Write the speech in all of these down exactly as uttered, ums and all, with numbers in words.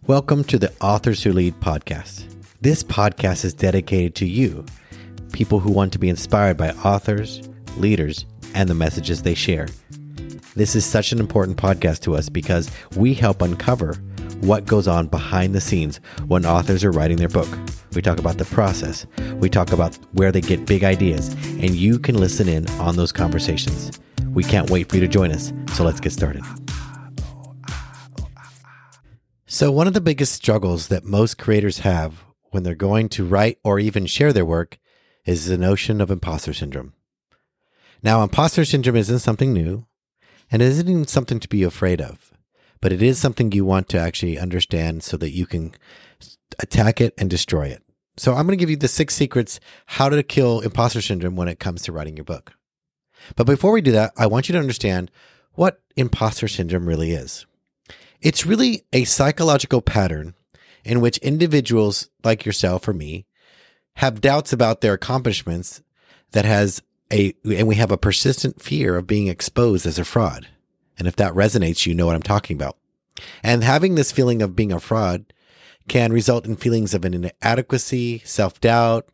Welcome to the Authors Who Lead podcast. This podcast is dedicated to you, people who want to be inspired by authors, leaders, and the messages they share. This is such an important podcast to us because we help uncover what goes on behind the scenes when authors are writing their book. We talk about the process. We talk about where they get big ideas, and you can listen in on those conversations. We can't wait for you to join us, so let's get started. So one of the biggest struggles that most creators have when they're going to write or even share their work is the notion of imposter syndrome. Now, imposter syndrome isn't something new, and it isn't even something to be afraid of, but it is something you want to actually understand so that you can attack it and destroy it. So I'm going to give you the six secrets how to kill imposter syndrome when it comes to writing your book. But before we do that, I want you to understand what imposter syndrome really is. It's really a psychological pattern in which individuals like yourself or me have doubts about their accomplishments that has a, and we have a persistent fear of being exposed as a fraud. And if that resonates, you know what I'm talking about. And having this feeling of being a fraud can result in feelings of inadequacy, self-doubt,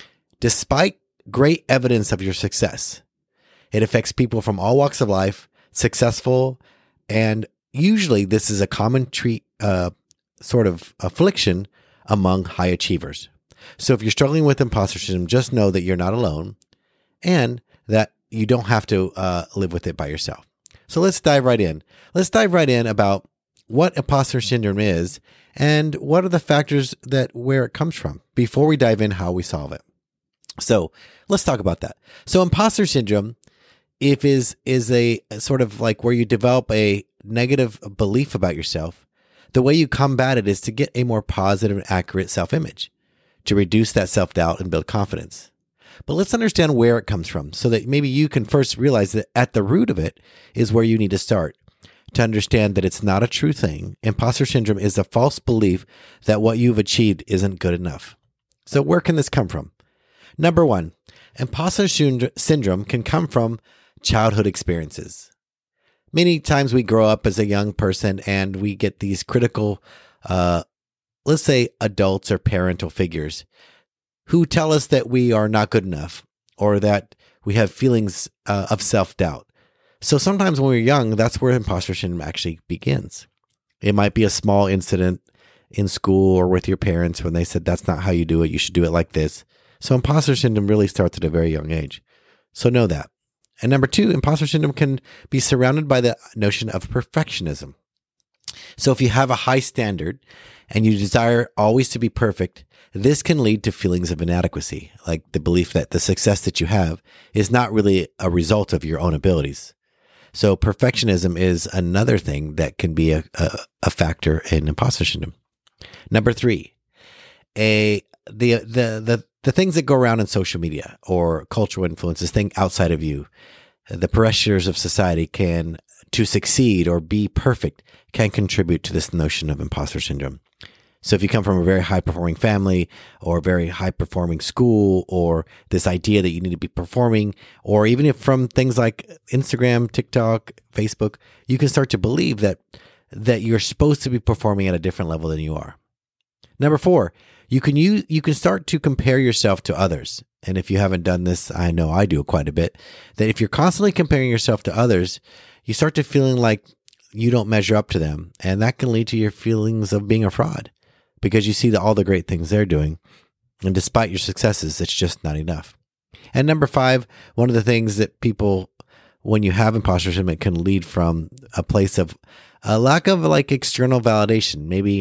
despite great evidence of your success. It affects people from all walks of life, successful, and usually this is a common treat, uh, sort of affliction among high achievers. So if you're struggling with imposter syndrome, just know that you're not alone and that you don't have to uh, live with it by yourself. So let's dive right in. Let's dive right in about what imposter syndrome is and what are the factors that where it comes from before we dive in how we solve it. So let's talk about that. So imposter syndrome, if is is a sort of like where you develop a negative belief about yourself, the way you combat it is to get a more positive and accurate self-image, to reduce that self-doubt and build confidence. But let's understand where it comes from so that maybe you can first realize that at the root of it is where you need to start to understand that it's not a true thing. Imposter syndrome is a false belief that what you've achieved isn't good enough. So where can this come from? Number one, imposter syndrome can come from childhood experiences. Many times we grow up as a young person and we get these critical, uh, let's say adults or parental figures who tell us that we are not good enough or that we have feelings uh, of self-doubt. So sometimes when we're young, that's where imposter syndrome actually begins. It might be a small incident in school or with your parents when they said, that's not how you do it. You should do it like this. So imposter syndrome really starts at a very young age. So know that. And number two, imposter syndrome can be surrounded by the notion of perfectionism. So if you have a high standard and you desire always to be perfect, this can lead to feelings of inadequacy, like the belief that the success that you have is not really a result of your own abilities. So perfectionism is another thing that can be a, a, a factor in imposter syndrome. Number three, a the the the the things that go around in social media or cultural influences, things outside of you, the pressures of society can, to succeed or be perfect, can contribute to this notion of imposter syndrome. So if you come from a very high-performing family or a very high-performing school or this idea that you need to be performing, or even if from things like Instagram, TikTok, Facebook, you can start to believe that that you're supposed to be performing at a different level than you are. Number four, you can use you can start to compare yourself to others. And if you haven't done this, I know I do quite a bit, that if you're constantly comparing yourself to others, you start to feeling like you don't measure up to them. And that can lead to your feelings of being a fraud because you see the, all the great things they're doing. And despite your successes, it's just not enough. And number five, one of the things that people, when you have imposter syndrome, it can lead from a place of a lack of like external validation. Maybe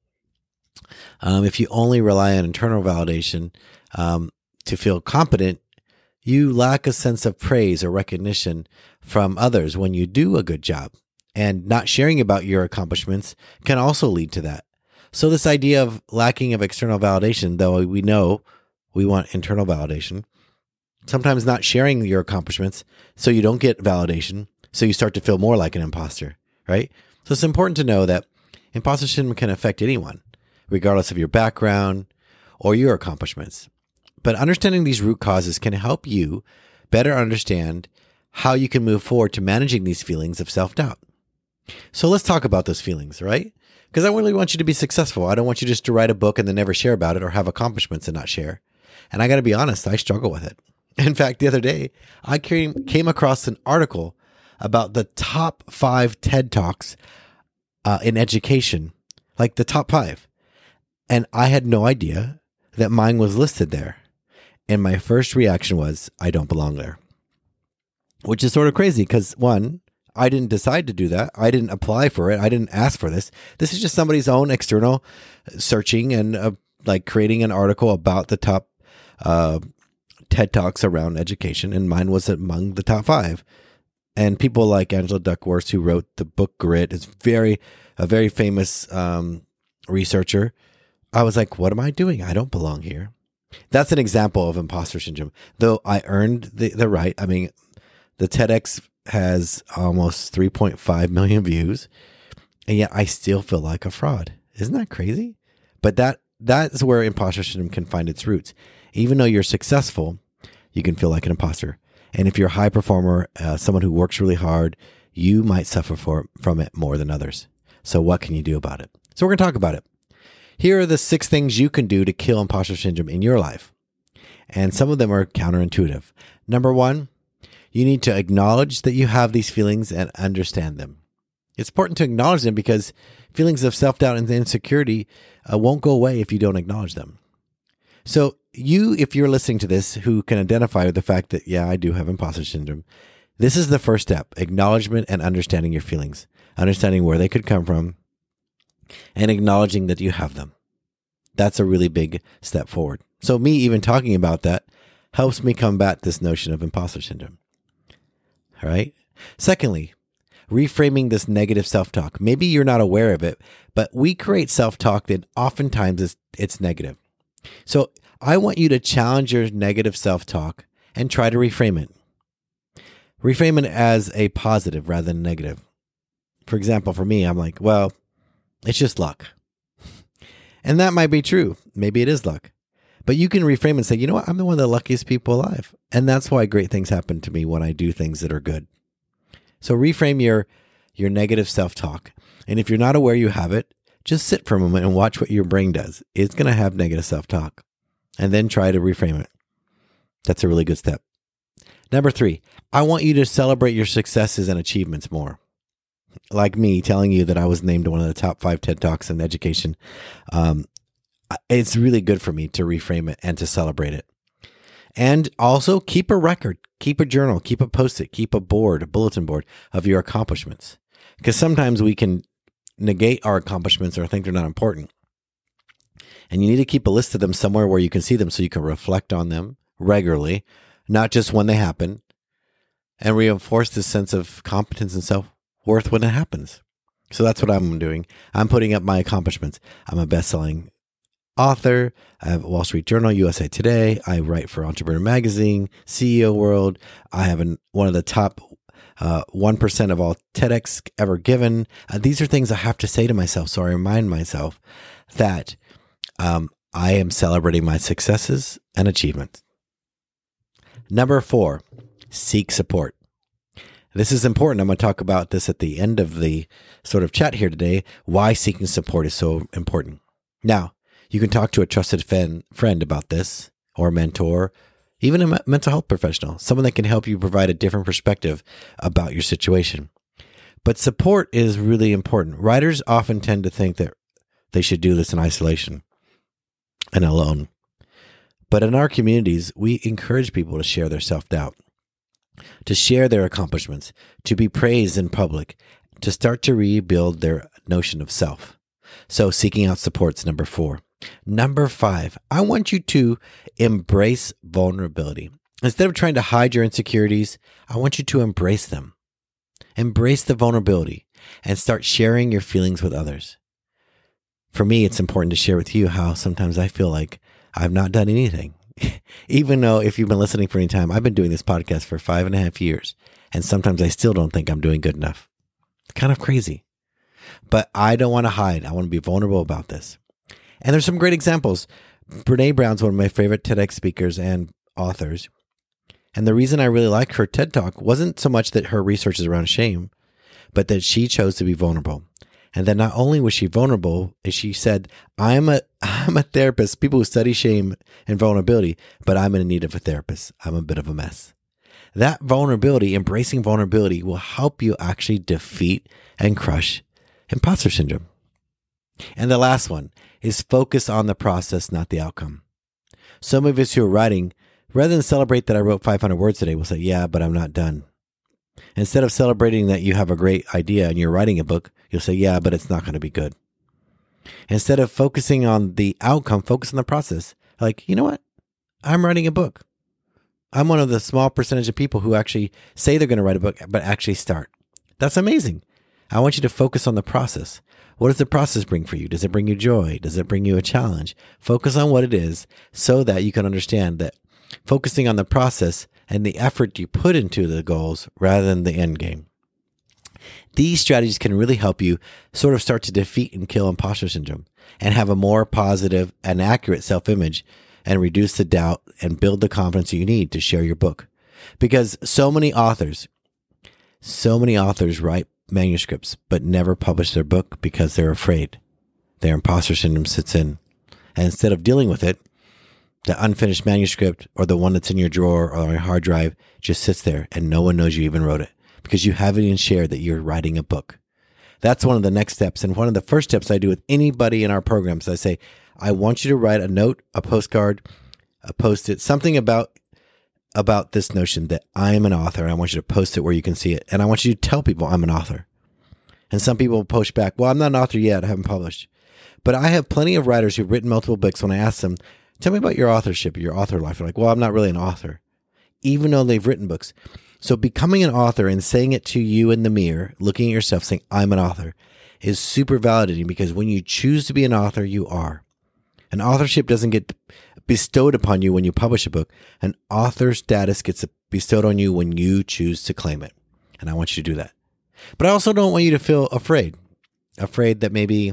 Um, if you only rely on internal validation um, to feel competent, you lack a sense of praise or recognition from others when you do a good job. And not sharing about your accomplishments can also lead to that. So this idea of lacking of external validation, though we know we want internal validation, sometimes not sharing your accomplishments so you don't get validation, so you start to feel more like an imposter, right? So it's important to know that imposter syndrome can affect anyone, regardless of your background or your accomplishments. But understanding these root causes can help you better understand how you can move forward to managing these feelings of self-doubt. So let's talk about those feelings, right? Because I really want you to be successful. I don't want you just to write a book and then never share about it, or have accomplishments and not share. And I got to be honest, I struggle with it. In fact, the other day, I came, came across an article about the top five TED Talks uh, in education, like the top five. And I had no idea that mine was listed there. And my first reaction was, I don't belong there. Which is sort of crazy because, one, I didn't decide to do that. I didn't apply for it. I didn't ask for this. This is just somebody's own external searching and uh, like creating an article about the top uh, TED Talks around education. And mine was among the top five. And people like Angela Duckworth, who wrote the book Grit, is very, a very famous um, researcher. I was like, what am I doing? I don't belong here. That's an example of imposter syndrome. Though I earned the, the right. I mean, the TEDx has almost three point five million views, and yet I still feel like a fraud. Isn't that crazy? But that that's where imposter syndrome can find its roots. Even though you're successful, you can feel like an imposter. And if you're a high performer, uh, someone who works really hard, you might suffer for, from it more than others. So what can you do about it? So we're going to talk about it. Here are the six things you can do to kill imposter syndrome in your life. And some of them are counterintuitive. Number one, you need to acknowledge that you have these feelings and understand them. It's important to acknowledge them because feelings of self-doubt and insecurity uh, won't go away if you don't acknowledge them. So you, if you're listening to this, who can identify with the fact that, yeah, I do have imposter syndrome, this is the first step, acknowledgement and understanding your feelings, understanding where they could come from, and acknowledging that you have them. That's a really big step forward. So me even talking about that helps me combat this notion of imposter syndrome. All right. Secondly, reframing this negative self-talk. Maybe you're not aware of it, but we create self-talk that oftentimes is it's negative. So I want you to challenge your negative self-talk and try to reframe it. Reframe it as a positive rather than negative. For example, for me, I'm like, well, it's just luck. And that might be true. Maybe it is luck. But you can reframe and say, you know what? I'm the one of the luckiest people alive. And that's why great things happen to me when I do things that are good. So reframe your, your negative self-talk. And if you're not aware you have it, just sit for a moment and watch what your brain does. It's going to have negative self-talk. And then try to reframe it. That's a really good step. Number three, I want you to celebrate your successes and achievements more. Like me telling you that I was named one of the top five TED Talks in education. Um, it's really good for me to reframe it and to celebrate it. And also keep a record, keep a journal, keep a post-it, keep a board, a bulletin board of your accomplishments. Because sometimes we can negate our accomplishments or think they're not important. And you need to keep a list of them somewhere where you can see them so you can reflect on them regularly, not just when they happen, and reinforce this sense of competence and self-worth when it happens. So that's what I'm doing. I'm putting up my accomplishments. I'm a best-selling author. I have Wall Street Journal, U S A Today. I write for Entrepreneur Magazine, C E O World. I have an, one of the top uh, one percent of all TEDx ever given. Uh, these are things I have to say to myself. So I remind myself that um, I am celebrating my successes and achievements. Number four, seek support. This is important. I'm going to talk about this at the end of the sort of chat here today, why seeking support is so important. Now, you can talk to a trusted friend, friend about this, or a mentor, even a mental health professional, someone that can help you provide a different perspective about your situation. But support is really important. Writers often tend to think that they should do this in isolation and alone. But in our communities, we encourage people to share their self-doubt, to share their accomplishments, to be praised in public, to start to rebuild their notion of self. So seeking out support's number four. Number five, I want you to embrace vulnerability. Instead of trying to hide your insecurities, I want you to embrace them. Embrace the vulnerability and start sharing your feelings with others. For me, it's important to share with you how sometimes I feel like I've not done anything. Even though if you've been listening for any time, I've been doing this podcast for five and a half years. And sometimes I still don't think I'm doing good enough. It's kind of crazy. But I don't want to hide. I want to be vulnerable about this. And there's some great examples. Brene Brown's one of my favorite TEDx speakers and authors. And the reason I really like her TED Talk wasn't so much that her research is around shame, but that she chose to be vulnerable. And then not only was she vulnerable, as she said, I'm a I'm a therapist, people who study shame and vulnerability, but I'm in need of a therapist. I'm a bit of a mess. That vulnerability, embracing vulnerability, will help you actually defeat and crush imposter syndrome. And the last one is focus on the process, not the outcome. Some of us who are writing, rather than celebrate that I wrote five hundred words today, will say, yeah, but I'm not done. Instead of celebrating that you have a great idea and you're writing a book, you'll say, yeah, but it's not going to be good. Instead of focusing on the outcome, focus on the process. Like, you know what? I'm writing a book. I'm one of the small percentage of people who actually say they're going to write a book, but actually start. That's amazing. I want you to focus on the process. What does the process bring for you? Does it bring you joy? Does it bring you a challenge? Focus on what it is so that you can understand that focusing on the process and the effort you put into the goals rather than the end game. These strategies can really help you sort of start to defeat and kill imposter syndrome and have a more positive and accurate self-image and reduce the doubt and build the confidence you need to share your book. Because so many authors, so many authors write manuscripts but never publish their book because they're afraid. Their imposter syndrome sits in. And instead of dealing with it, the unfinished manuscript or the one that's in your drawer or on your hard drive just sits there and no one knows you even wrote it because you haven't even shared that you're writing a book. That's one of the next steps. And one of the first steps I do with anybody in our programs, I say, I want you to write a note, a postcard, a post-it, something about, about this notion that I am an author. And I want you to post it where you can see it. And I want you to tell people I'm an author. And some people push back, well, I'm not an author yet. I haven't published. But I have plenty of writers who've written multiple books. When I ask them, tell me about your authorship, your author life. They're like, well, I'm not really an author, even though they've written books. So becoming an author and saying it to you in the mirror, looking at yourself, saying, I'm an author, is super validating because when you choose to be an author, you are. An authorship doesn't get bestowed upon you when you publish a book. An author status gets bestowed on you when you choose to claim it. And I want you to do that. But I also don't want you to feel afraid, afraid that maybe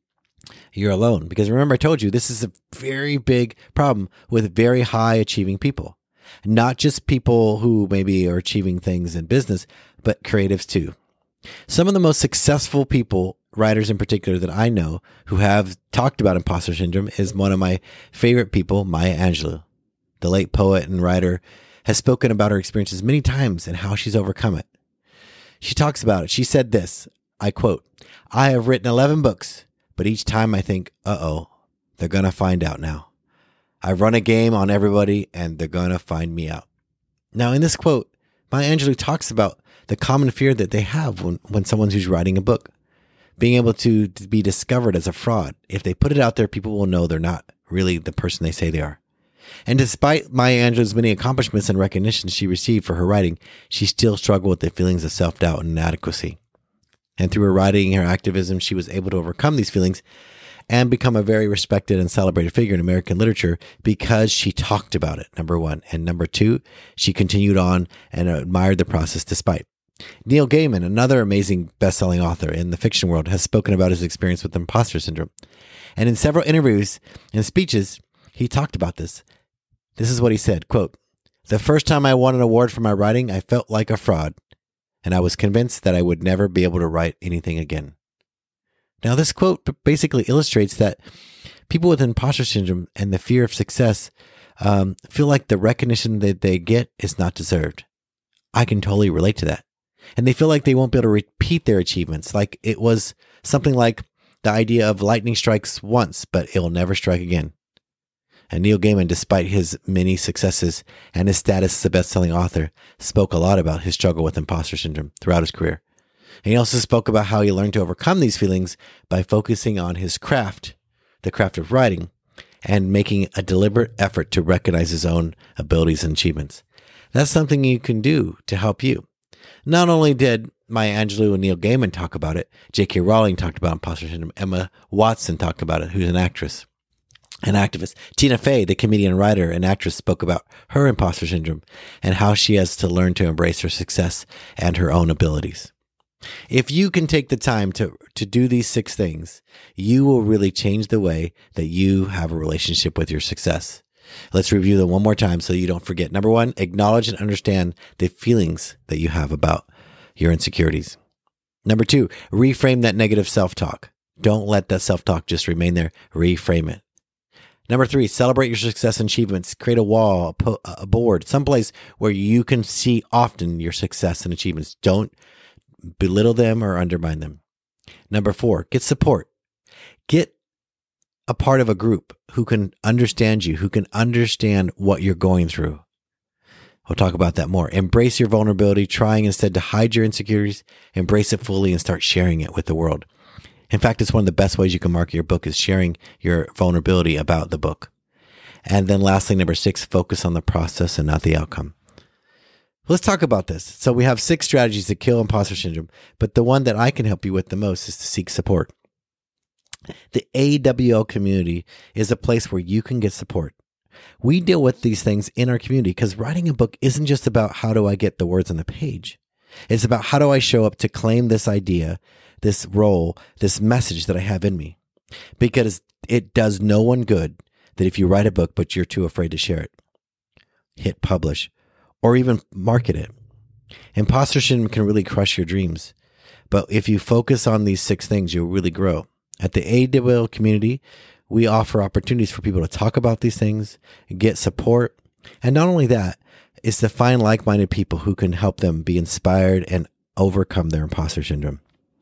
you're alone. Because remember, I told you, this is a very big problem with very high achieving people. Not just people who maybe are achieving things in business, but creatives too. Some of the most successful people, writers in particular that I know who have talked about imposter syndrome is one of my favorite people, Maya Angelou. The late poet and writer has spoken about her experiences many times and how she's overcome it. She talks about it. She said this, I quote, I have written eleven books, but each time I think, uh-oh, they're going to find out now. I've run a game on everybody and they're going to find me out. Now, in this quote, Maya Angelou talks about the common fear that they have when, when someone who's writing a book, being able to, to be discovered as a fraud. If they put it out there, people will know they're not really the person they say they are. And despite Maya Angelou's many accomplishments and recognition she received for her writing, she still struggled with the feelings of self-doubt and inadequacy. And through her writing and her activism, she was able to overcome these feelings and become a very respected and celebrated figure in American literature because she talked about it, number one. And number two, she continued on and admired the process despite. Neil Gaiman, another amazing best-selling author in the fiction world, has spoken about his experience with imposter syndrome. And in several interviews and speeches, he talked about this. This is what he said, quote, the first time I won an award for my writing, I felt like a fraud, and I was convinced that I would never be able to write anything again. Now, this quote basically illustrates that people with imposter syndrome and the fear of success um, feel like the recognition that they get is not deserved. I can totally relate to that. And they feel like they won't be able to repeat their achievements. Like it was something like the idea of lightning strikes once, but it will never strike again. And Neil Gaiman, despite his many successes and his status as a best-selling author, spoke a lot about his struggle with imposter syndrome throughout his career. And he also spoke about how he learned to overcome these feelings by focusing on his craft, the craft of writing, and making a deliberate effort to recognize his own abilities and achievements. That's something you can do to help you. Not only did Maya Angelou and Neil Gaiman talk about it, J K Rowling talked about imposter syndrome, Emma Watson talked about it, who's an actress, an activist. Tina Fey, the comedian, writer, and actress, spoke about her imposter syndrome and how she has to learn to embrace her success and her own abilities. If you can take the time to, to do these six things, you will really change the way that you have a relationship with your success. Let's review them one more time so you don't forget. Number one, acknowledge and understand the feelings that you have about your insecurities. Number two, reframe that negative self-talk. Don't let that self-talk just remain there. Reframe it. Number three, celebrate your success and achievements. Create a wall, a, po- a board, someplace where you can see often your success and achievements. Don't belittle them or undermine them. Number four, get support. Get a part of a group who can understand you, who can understand what you're going through. We'll talk about that more. Embrace your vulnerability, trying instead to hide your insecurities. Embrace it fully and start sharing it with the world. In fact, it's one of the best ways you can market your book is sharing your vulnerability about the book. And then lastly, number six, focus on the process and not the outcome. Let's talk about this. So we have six strategies to kill imposter syndrome, but the one that I can help you with the most is to seek support. The A W L community is a place where you can get support. We deal with these things in our community because writing a book isn't just about how do I get the words on the page. It's about how do I show up to claim this idea, this role, this message that I have in me. Because it does no one good that if you write a book, but you're too afraid to share it, hit publish, or even market it. Imposter syndrome can really crush your dreams. But if you focus on these six things, you'll really grow. At the A W L community, we offer opportunities for people to talk about these things, get support. And not only that, is to find like-minded people who can help them be inspired and overcome their imposter syndrome.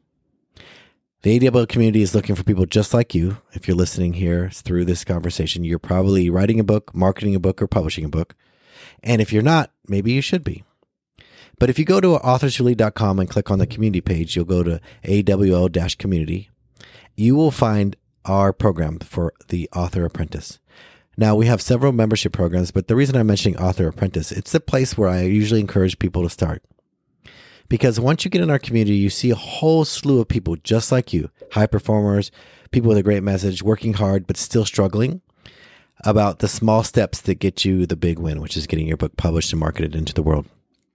The A W L community is looking for people just like you. If you're listening here through this conversation, you're probably writing a book, marketing a book, or publishing a book. And if you're not, maybe you should be. But if you go to authors who lead dot com and click on the community page, you'll go to A W L community. You will find our program for the Author Apprentice. Now, we have several membership programs, but the reason I'm mentioning Author Apprentice, it's the place where I usually encourage people to start. Because once you get in our community, you see a whole slew of people just like you, high performers, people with a great message, working hard, but still struggling about the small steps that get you the big win, which is getting your book published and marketed into the world.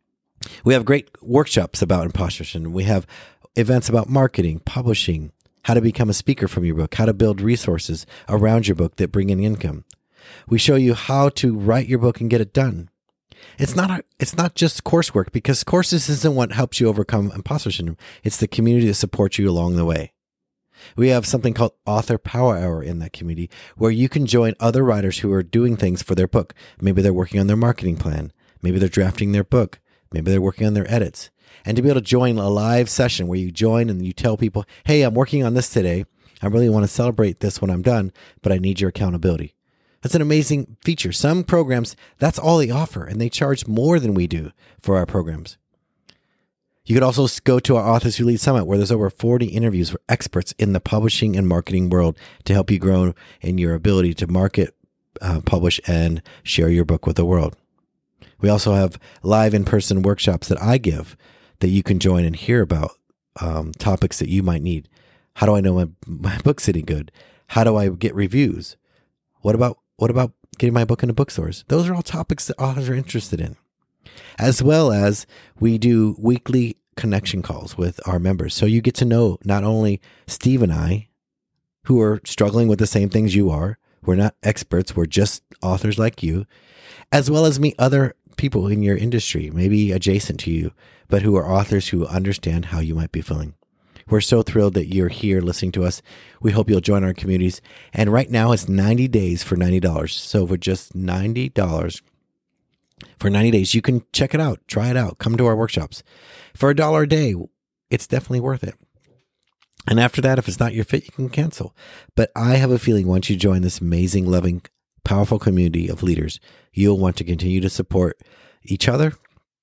We have great workshops about imposter syndrome. We have events about marketing, publishing, how to become a speaker from your book, how to build resources around your book that bring in income. We show you how to write your book and get it done. It's not a, it's not just coursework, because courses isn't what helps you overcome imposter syndrome. It's the community that supports you along the way. We have something called Author Power Hour in that community where you can join other writers who are doing things for their book. Maybe they're working on their marketing plan. Maybe they're drafting their book. Maybe they're working on their edits. And to be able to join a live session where you join and you tell people, hey, I'm working on this today. I really want to celebrate this when I'm done, but I need your accountability. That's an amazing feature. Some programs, that's all they offer, and they charge more than we do for our programs. You could also go to our Authors Who Lead Summit, where there's over forty interviews with experts in the publishing and marketing world to help you grow in your ability to market, uh, publish, and share your book with the world. We also have live in-person workshops that I give that you can join and hear about um, topics that you might need. How do I know my, my book's sitting good? How do I get reviews? What about what about getting my book into bookstores? Those are all topics that authors are interested in. As well as we do weekly connection calls with our members. So you get to know not only Steve and I, who are struggling with the same things you are. We're not experts. We're just authors like you, as well as meet other people in your industry, maybe adjacent to you, but who are authors who understand how you might be feeling. We're so thrilled that you're here listening to us. We hope you'll join our communities. And right now it's ninety days for ninety dollars. So for just ninety dollars for ninety days, you can check it out, try it out, come to our workshops. For a dollar a day, it's definitely worth it. And after that, if it's not your fit, you can cancel. But I have a feeling once you join this amazing, loving, powerful community of leaders, you'll want to continue to support each other,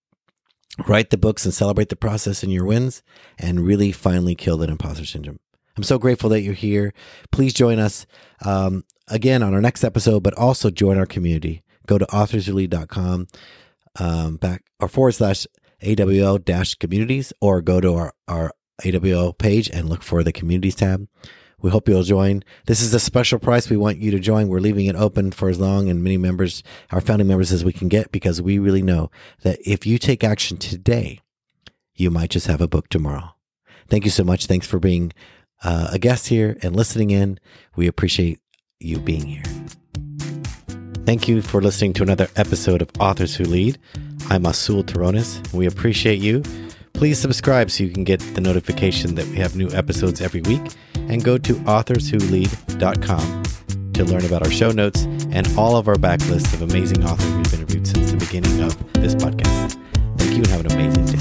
write the books and celebrate the process and your wins, and really finally kill that imposter syndrome. I'm so grateful that you're here. Please join us um, again on our next episode, but also join our community. Go to authors who lead dot com um, back or forward slash A W L dash communities, or go to our, our A W L page and look for the communities tab. We hope you'll join. This is a special price. We want you to join. We're leaving it open for as long and many members, our founding members, as we can get, because we really know that if you take action today, you might just have a book tomorrow. Thank you so much. Thanks for being uh, a guest here and listening in. We appreciate you being here. Thank you for listening to another episode of Authors Who Lead. I'm Asul Taronis. We appreciate you. Please subscribe so you can get the notification that we have new episodes every week, and go to authors who lead dot com to learn about our show notes and all of our backlist of amazing authors we've interviewed since the beginning of this podcast. Thank you and have an amazing day.